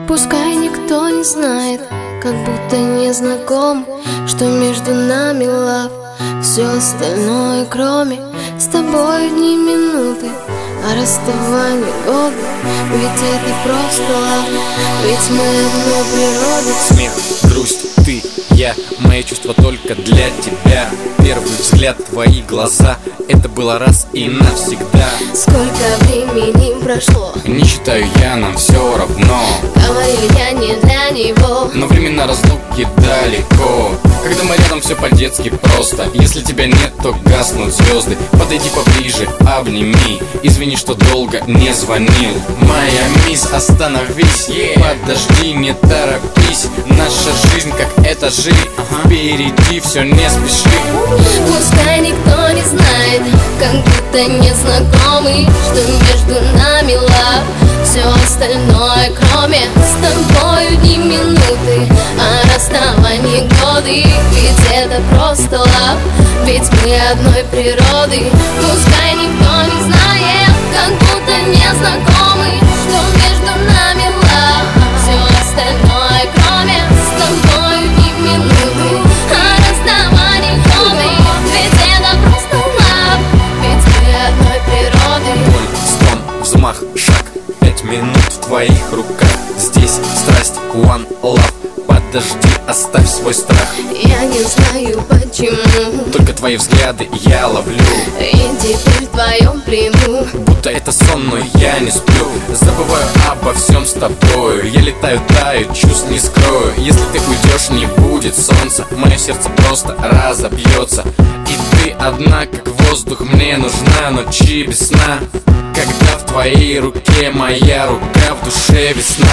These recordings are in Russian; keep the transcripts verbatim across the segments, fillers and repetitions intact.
Пускай никто не знает, как будто не знаком, что между нами лав. Все остальное кроме с тобой дни минуты, а расставание годы. Ведь это просто лав, ведь мы одной природы. Смех, грусть, ты, я, мои чувства только для тебя. Первый взгляд, твои глаза, это было раз и навсегда. Сколько времени прошло, не считаю я, нам все равно. Говорили, я не для него, но времена разлуки далеко. Когда мы рядом, все по-детски просто. Если тебя нет, то гаснут звезды. Подойди поближе, обними. Извини, что долго не звонил. Моя мисс, остановись, yeah. Подожди, не торопись. Наша жизнь, как эта жизнь, ага. Впереди все, не спеши. Пускай никто не знает, как будто незнакомый, что между нами лав. Все остальное кроме с тобою дни минуты, а расставание годы. Ведь это просто лав, ведь мы одной природы. Пускай никто не знает, как будто незнакомый, что между нами лав. Все остальное кроме с тобою дни минуты, а расставание годы. Ведь это просто лав, ведь мы одной природы. Боль, стон, взмах, шаг, пять минут в твоих руках. Здесь страсть, one love. Подожди, оставь свой страх. Я не знаю почему, только твои взгляды я ловлю. И теперь в твоем плену, будто это сон, но я не сплю. Забываю обо всем с тобою. Я летаю, таю, чувств не скрою. Если ты уйдешь, не будет солнца. Мое сердце просто разобьется. И ты одна, как воздух, мне нужна ночи без сна. Когда в твоей руке моя рука, в душе весна.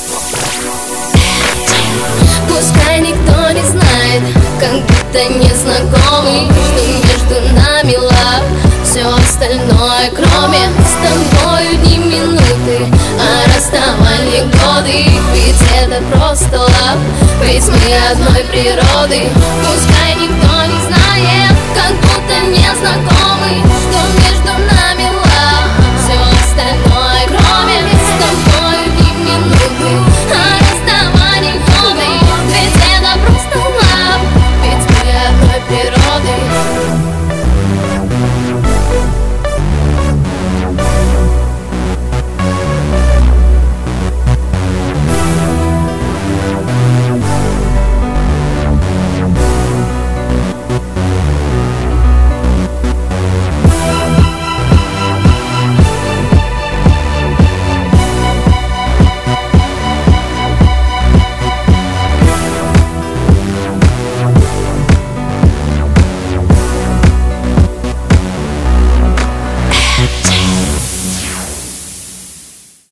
Пускай никто не знает, как будто незнакомый, что между нами лав. Все остальное кроме с тобою дни минуты, а расставание годы. Ведь это просто лав, ведь мы одной природы. Пускай никто не знает, как будто незнакомый,